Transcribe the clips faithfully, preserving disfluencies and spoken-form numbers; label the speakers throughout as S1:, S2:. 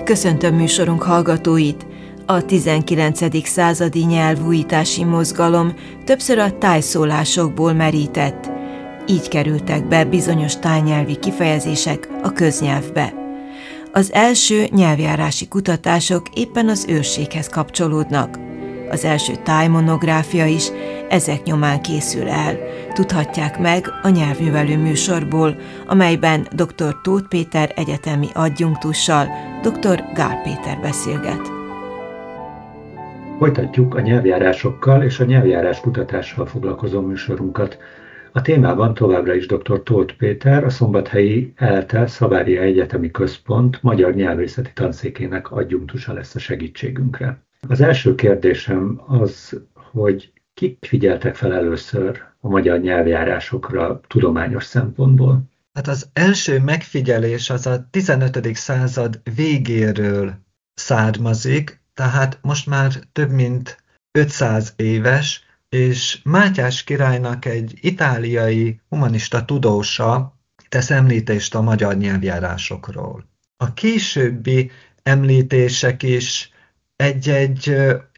S1: Köszöntöm műsorunk hallgatóit! A tizenkilencedik századi nyelvújítási mozgalom többször a tájszólásokból merített. Így kerültek be bizonyos tájnyelvi kifejezések a köznyelvbe. Az első nyelvjárási kutatások éppen az őrséghez kapcsolódnak. Az első tájmonográfia is ezek nyomán készül el. Tudhatják meg a nyelvművelő műsorból, amelyben dr. Tóth Péter egyetemi adjunktussal dr. Gál Péter beszélget.
S2: Folytatjuk a nyelvjárásokkal és a nyelvjárás kutatással foglalkozó műsorunkat. A témában továbbra is dr. Tóth Péter, a szombathelyi ELTE Szavária Egyetemi Központ magyar nyelvészeti tanszékének adjunktusa lesz a segítségünkre. Az első kérdésem az, hogy kik figyeltek fel először a magyar nyelvjárásokra tudományos szempontból?
S3: Hát az első megfigyelés az a tizenötödik század végéről származik, tehát most már több mint ötszáz éves, és Mátyás királynak egy itáliai humanista tudósa tesz említést a magyar nyelvjárásokról. A későbbi említések is egy-egy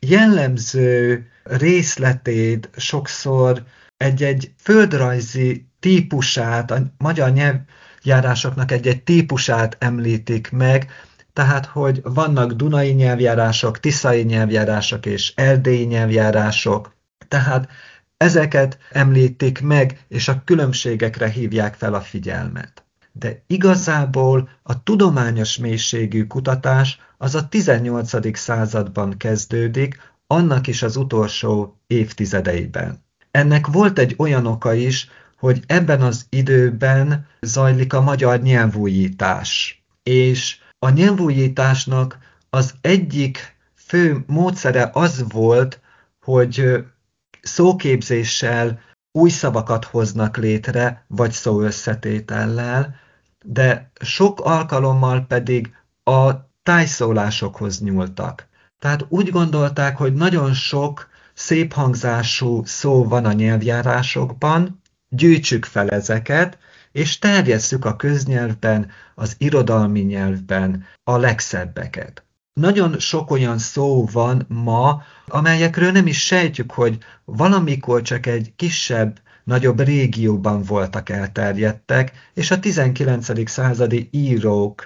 S3: jellemző részletét, sokszor egy-egy földrajzi típusát, a magyar nyelvjárásoknak egy-egy típusát említik meg, tehát, hogy vannak dunai nyelvjárások, tiszai nyelvjárások és erdélyi nyelvjárások, tehát ezeket említik meg, és a különbségekre hívják fel a figyelmet. De igazából a tudományos mélységű kutatás az a tizennyolcadik században kezdődik, annak is az utolsó évtizedeiben. Ennek volt egy olyan oka is, hogy ebben az időben zajlik a magyar nyelvújítás. És a nyelvújításnak az egyik fő módszere az volt, hogy szóképzéssel új szavakat hoznak létre, vagy szóösszetétellel, de sok alkalommal pedig a tájszólásokhoz nyúltak. Tehát úgy gondolták, hogy nagyon sok szép hangzású szó van a nyelvjárásokban, gyűjtsük fel ezeket, és terjesszük a köznyelvben, az irodalmi nyelvben a legszebbeket. Nagyon sok olyan szó van ma, amelyekről nem is sejtjük, hogy valamikor csak egy kisebb, nagyobb régióban voltak elterjedtek, és a tizenkilencedik századi írók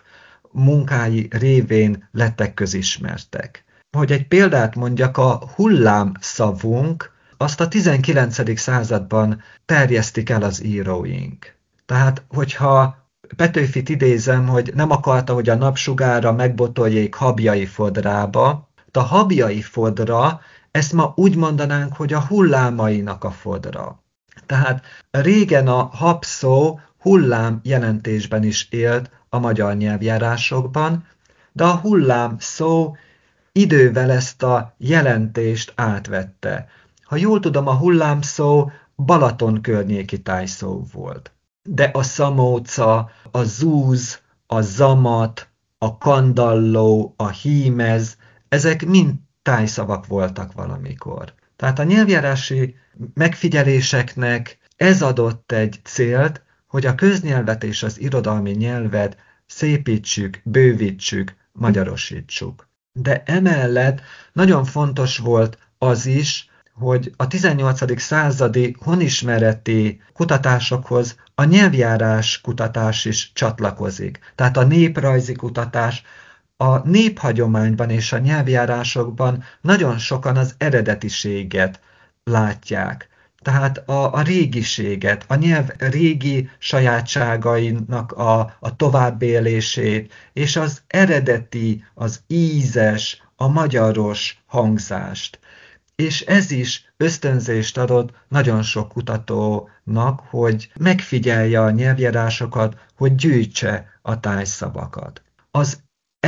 S3: munkái révén lettek közismertek. Hogy egy példát mondjak, a hullám szavunk, azt a tizenkilencedik században terjesztik el az íróink. Tehát, hogyha Petőfit idézem, hogy nem akarta, hogy a napsugára megbotoljék habjai fodrába, a habjai fodra, ezt ma úgy mondanánk, hogy a hullámainak a fodra. Tehát régen a hab szó hullám jelentésben is élt a magyar nyelvjárásokban, de a hullám szó idővel ezt a jelentést átvette. Ha jól tudom, a hullám szó Balaton környéki tájszó volt. De a szamóca, a zúz, a zamat, a kandalló, a hímez, ezek mind tájszavak voltak valamikor. Tehát a nyelvjárási megfigyeléseknek ez adott egy célt, hogy a köznyelvet és az irodalmi nyelvet szépítsük, bővítsük, magyarosítsuk. De emellett nagyon fontos volt az is, hogy a tizennyolcadik századi honismereti kutatásokhoz a nyelvjárás kutatás is csatlakozik. Tehát a néprajzi kutatás, a néphagyományban és a nyelvjárásokban nagyon sokan az eredetiséget látják. Tehát a, a régiséget, a nyelv régi sajátságainak a, a továbbélését, és az eredeti, az ízes, a magyaros hangzást. És ez is ösztönzést adott nagyon sok kutatónak, hogy megfigyelje a nyelvjárásokat, hogy gyűjtse a tájszavakat. Az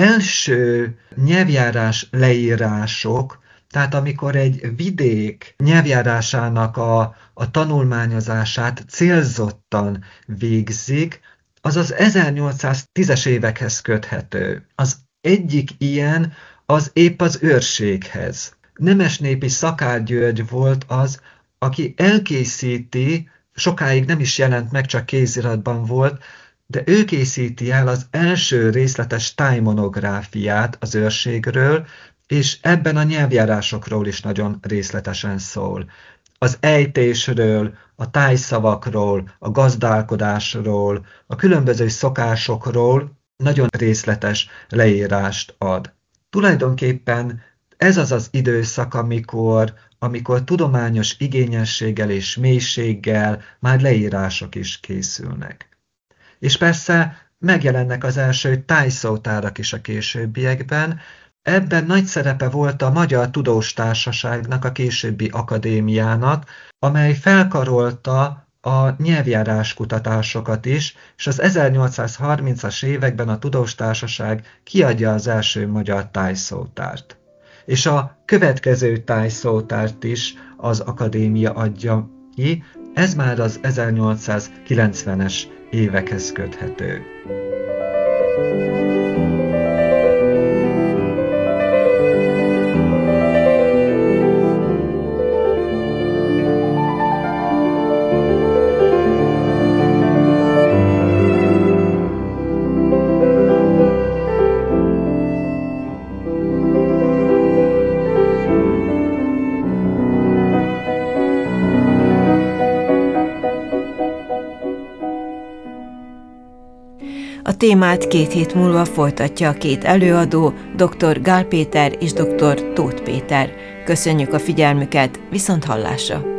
S3: első nyelvjárás leírások, tehát amikor egy vidék nyelvjárásának a, a tanulmányozását célzottan végzik, az az ezernyolcszáztízes évekhez köthető. Az egyik ilyen az épp az őrséghez. Nemesnépi Szakár György volt az, aki elkészíti, sokáig nem is jelent meg, csak kéziratban volt, de ő készíti el az első részletes tájmonográfiát az őrségről, és ebben a nyelvjárásokról is nagyon részletesen szól. Az ejtésről, a tájszavakról, a gazdálkodásról, a különböző szokásokról nagyon részletes leírást ad. Tulajdonképpen ez az az időszak, amikor, amikor tudományos igényességgel és mélységgel már leírások is készülnek. És persze megjelennek az első tájszótárak is a későbbiekben. Ebben nagy szerepe volt a Magyar Tudós Társaságnak, a későbbi akadémiának, amely felkarolta a nyelvjárás kutatásokat is, és az ezernyolcszázharmincas években a Tudós Társaság kiadja az első magyar tájszótárt. És a következő tájszótárt is az akadémia adja ki, ez már az ezernyolcszázkilencvenes évekhez köthető.
S1: A témát két hét múlva folytatja a két előadó, dr. Gál Péter és dr. Tóth Péter. Köszönjük a figyelmüket, viszont hallásra!